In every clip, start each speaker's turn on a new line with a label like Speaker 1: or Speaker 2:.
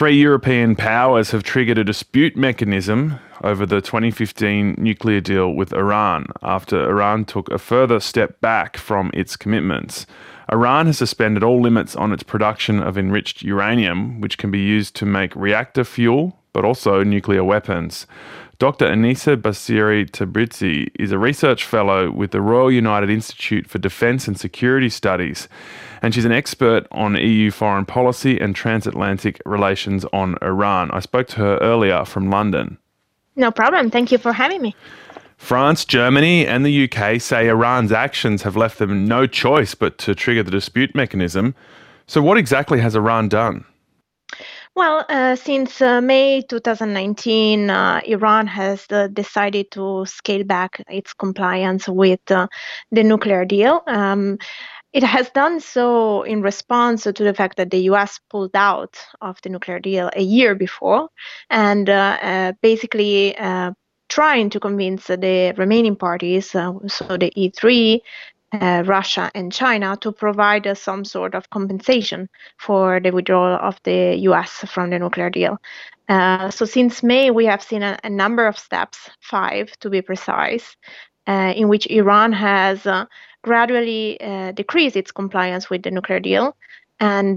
Speaker 1: Three European powers have triggered a dispute mechanism over the 2015 nuclear deal with Iran after Iran took a further step back from its commitments. Iran has suspended all limits on its production of enriched uranium, which can be used to make reactor fuel, but also nuclear weapons. Dr. Anisa Basiri Tabrizi is a research fellow with the Royal United Institute for Defence and Security Studies, and she's an expert on EU foreign policy and transatlantic relations on Iran. I spoke to her earlier from London.
Speaker 2: No problem. Thank you for having me.
Speaker 1: France, Germany and the UK say Iran's actions have left them no choice but to trigger the dispute mechanism. So what exactly has Iran done?
Speaker 2: Well, since May 2019, Iran has decided to scale back its compliance with the nuclear deal. It has done so in response to the fact that the US pulled out of the nuclear deal a year before and basically trying to convince the remaining parties, so the E3, Russia and China, to provide some sort of compensation for the withdrawal of the US from the nuclear deal. So since May, we have seen a number of steps, 5 to be precise, in which Iran has gradually decreased its compliance with the nuclear deal. And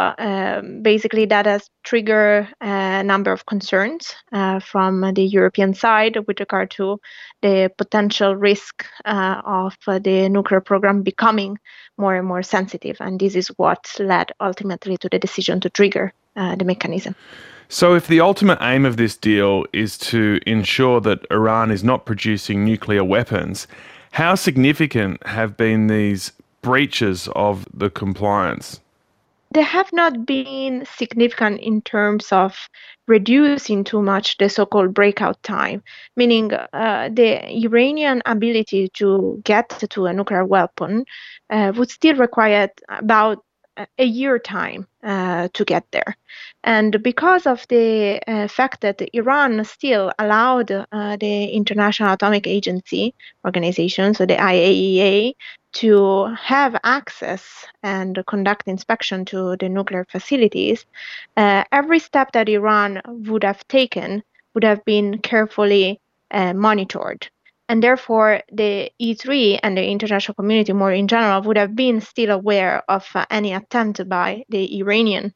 Speaker 2: basically that has triggered a number of concerns from the European side with regard to the potential risk of the nuclear program becoming more and more sensitive. And this is what led ultimately to the decision to trigger the mechanism.
Speaker 1: So if the ultimate aim of this deal is to ensure that Iran is not producing nuclear weapons, how significant have been these breaches of the compliance?
Speaker 2: They have not been significant in terms of reducing too much the so-called breakout time, meaning the Iranian ability to get to a nuclear weapon would still require about a year time to get there. And because of the fact that Iran still allowed the International Atomic Agency organization, so the IAEA, to have access and conduct inspection to the nuclear facilities, every step that Iran would have taken would have been carefully monitored. And therefore, the E3 and the international community more in general would have been still aware of any attempt by the Iranian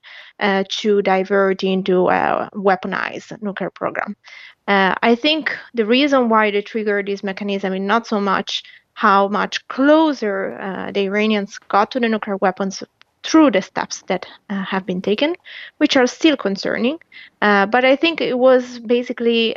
Speaker 2: to divert into a weaponized nuclear program. I think the reason why they triggered this mechanism is not so much how much closer the Iranians got to the nuclear weapons through the steps that have been taken, which are still concerning. But I think it was basically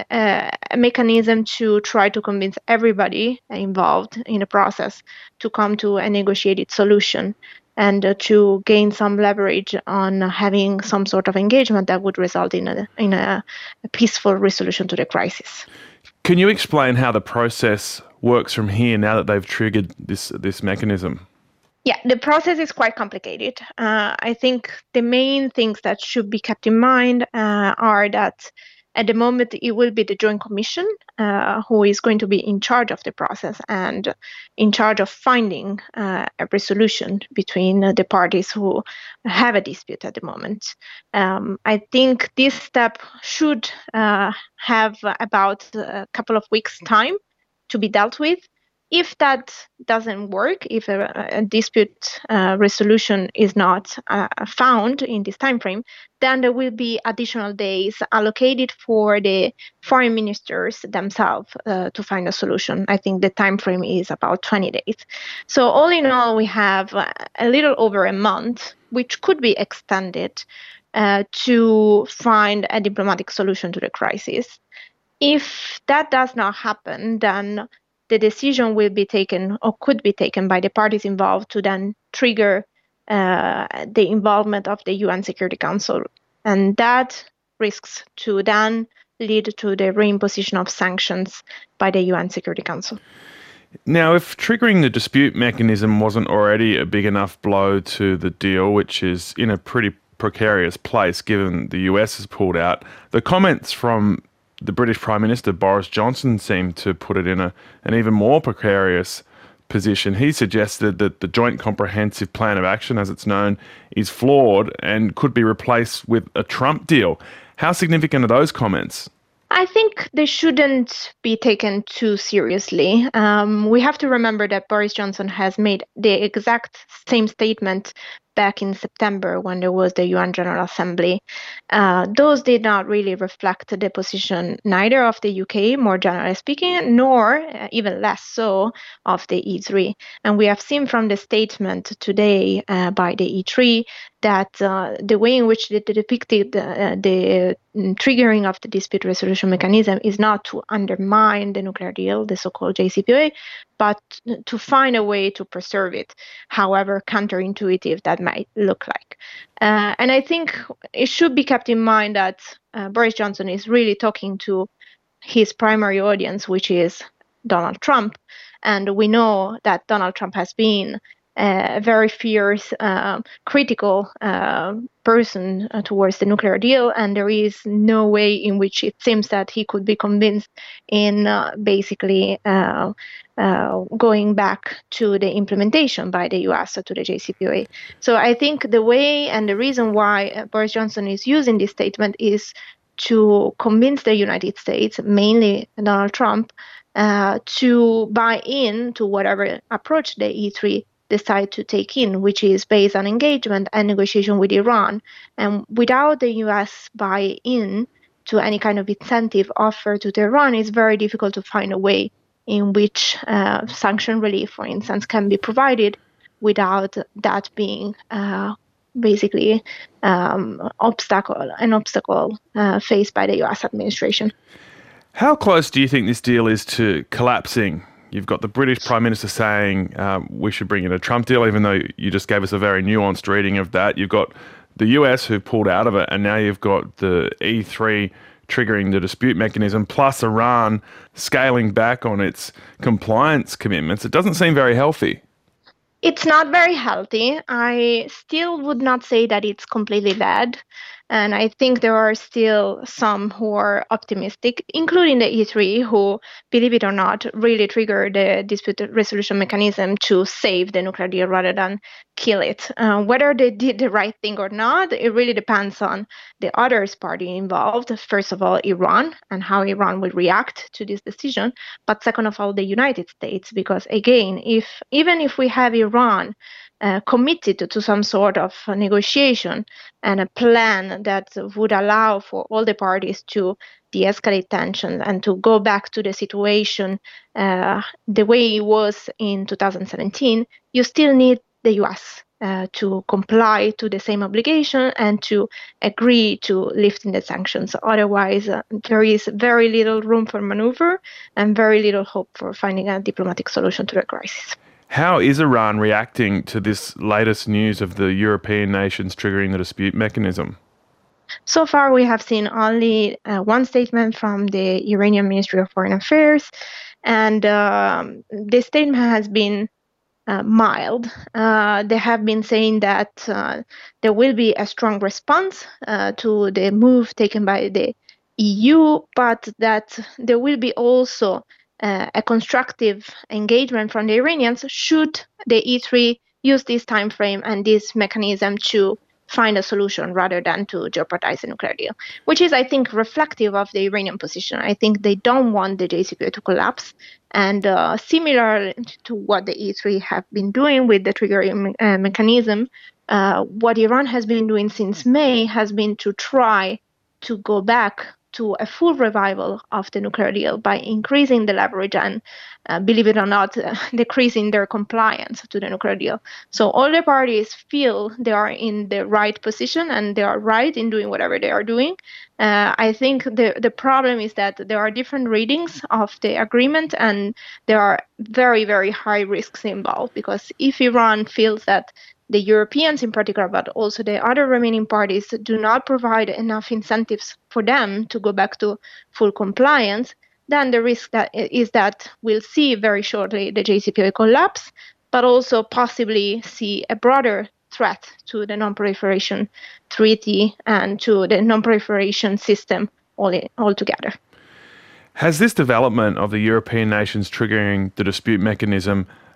Speaker 2: a mechanism to try to convince everybody involved in the process to come to a negotiated solution and to gain some leverage on having some sort of engagement that would result in a peaceful resolution to the crisis.
Speaker 1: Can you explain how the process works from here now that they've triggered this mechanism?
Speaker 2: Yeah, the process is quite complicated. I think the main things that should be kept in mind are that at the moment it will be the Joint Commission who is going to be in charge of the process and in charge of finding a resolution between the parties who have a dispute at the moment. I think this step should have about a couple of weeks' time to be dealt with. If that doesn't work, if a dispute resolution is not found in this time frame, then there will be additional days allocated for the foreign ministers themselves to find a solution. I think the time frame is about 20 days. So all in all, we have a little over a month, which could be extended to find a diplomatic solution to the crisis. If that does not happen, then the decision will be taken or could be taken by the parties involved to then trigger the involvement of the UN Security Council. And that risks to then lead to the reimposition of sanctions by the UN Security Council.
Speaker 1: Now, if triggering the dispute mechanism wasn't already a big enough blow to the deal, which is in a pretty precarious place given the US has pulled out, the comments from the British Prime Minister Boris Johnson seemed to put it in an even more precarious position. He suggested that the Joint Comprehensive Plan of Action, as it's known, is flawed and could be replaced with a Trump deal. How significant are those comments?
Speaker 2: I think they shouldn't be taken too seriously. We have to remember that Boris Johnson has made the exact same statement back in September when there was the UN General Assembly. Those did not really reflect the position neither of the UK, more generally speaking, nor even less so of the E3. And we have seen from the statement today by the E3 that the way in which they depicted the triggering of the dispute resolution mechanism is not to undermine the nuclear deal, the so-called JCPOA, but to find a way to preserve it, however counterintuitive that might look like. And I think it should be kept in mind that Boris Johnson is really talking to his primary audience, which is Donald Trump. And we know that Donald Trump has been a very fierce, critical person towards the nuclear deal, and there is no way in which it seems that he could be convinced in basically going back to the implementation by the US to the JCPOA. So I think the way and the reason why Boris Johnson is using this statement is to convince the United States, mainly Donald Trump, to buy in to whatever approach the E3 decide to take in, which is based on engagement and negotiation with Iran. And without the US buy-in to any kind of incentive offered to Tehran, it's very difficult to find a way in which sanction relief, for instance, can be provided without that being basically an obstacle faced by the US administration.
Speaker 1: How close do you think this deal is to collapsing? You've got the British Prime Minister saying we should bring in a Trump deal, even though you just gave us a very nuanced reading of that. You've got the US who pulled out of it, and now you've got the E3 triggering the dispute mechanism, plus Iran scaling back on its compliance commitments. It doesn't seem very healthy.
Speaker 2: It's not very healthy. I still would not say that it's completely bad. And I think there are still some who are optimistic, including the E3, who, believe it or not, really triggered the dispute resolution mechanism to save the nuclear deal rather than kill it. Whether they did the right thing or not, it really depends on the other party involved. First of all, Iran and how Iran will react to this decision. But second of all, the United States, because again, even if we have Iran committed to some sort of negotiation and a plan that would allow for all the parties to de-escalate tensions and to go back to the situation the way it was in 2017, you still need the US to comply to the same obligation and to agree to lifting the sanctions. Otherwise, there is very little room for maneuver and very little hope for finding a diplomatic solution to the crisis.
Speaker 1: How is Iran reacting to this latest news of the European nations triggering the dispute mechanism?
Speaker 2: So far, we have seen only one statement from the Iranian Ministry of Foreign Affairs, and the statement has been mild. They have been saying that there will be a strong response to the move taken by the EU, but that there will be also a constructive engagement from the Iranians should the E3 use this time frame and this mechanism to find a solution rather than to jeopardize the nuclear deal, which is, I think, reflective of the Iranian position. I think they don't want the JCPOA to collapse. And similar to what the E3 have been doing with the triggering mechanism, what Iran has been doing since May has been to try to go back to a full revival of the nuclear deal by increasing the leverage and, believe it or not, decreasing their compliance to the nuclear deal. So all the parties feel they are in the right position and they are right in doing whatever they are doing. I think the problem is that there are different readings of the agreement and there are very, very high risks involved, because if Iran feels that the Europeans in particular, but also the other remaining parties, do not provide enough incentives for them to go back to full compliance, then the risk is that we'll see very shortly the JCPOA collapse, but also possibly see a broader threat to the non-proliferation treaty and to the non-proliferation system altogether.
Speaker 1: Has this development of the European nations triggering the dispute mechanism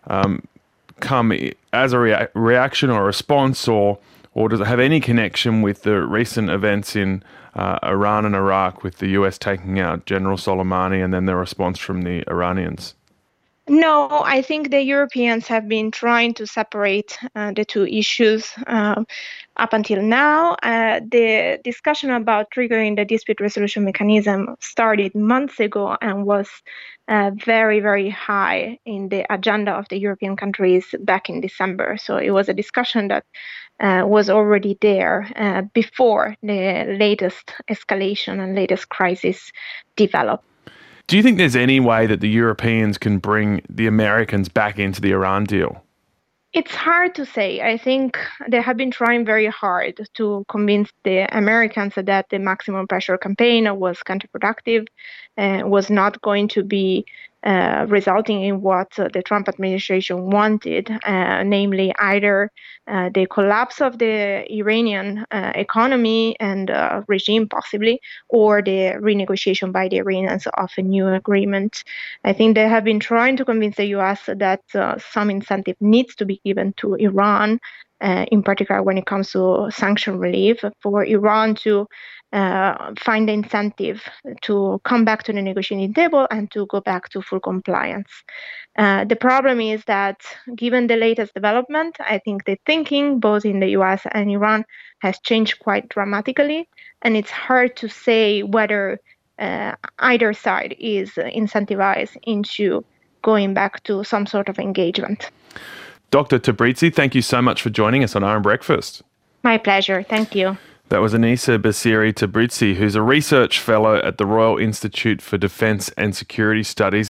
Speaker 1: come as a reaction or a response, or does it have any connection with the recent events in Iran and Iraq, with the US taking out General Soleimani and then the response from the Iranians?
Speaker 2: No, I think the Europeans have been trying to separate the two issues up until now. The discussion about triggering the dispute resolution mechanism started months ago and was very, very high in the agenda of the European countries back in December. So it was a discussion that was already there before the latest escalation and latest crisis developed.
Speaker 1: Do you think there's any way that the Europeans can bring the Americans back into the Iran deal?
Speaker 2: It's hard to say. I think they have been trying very hard to convince the Americans that the maximum pressure campaign was counterproductive and was not going to be resulting in what the Trump administration wanted, namely either the collapse of the Iranian economy and regime, possibly, or the renegotiation by the Iranians of a new agreement. I think they have been trying to convince the US that some incentive needs to be given to Iran, in particular when it comes to sanction relief, for Iran to find the incentive to come back to the negotiating table and to go back to full compliance. The problem is that given the latest development, I think the thinking both in the US and Iran has changed quite dramatically, and it's hard to say whether either side is incentivized into going back to some sort of engagement.
Speaker 1: Dr. Tabrizi, thank you so much for joining us on Iron Breakfast.
Speaker 2: My pleasure. Thank you.
Speaker 1: That was Anissa Bassiri Tabrizi, who's a research fellow at the Royal Institute for Defence and Security Studies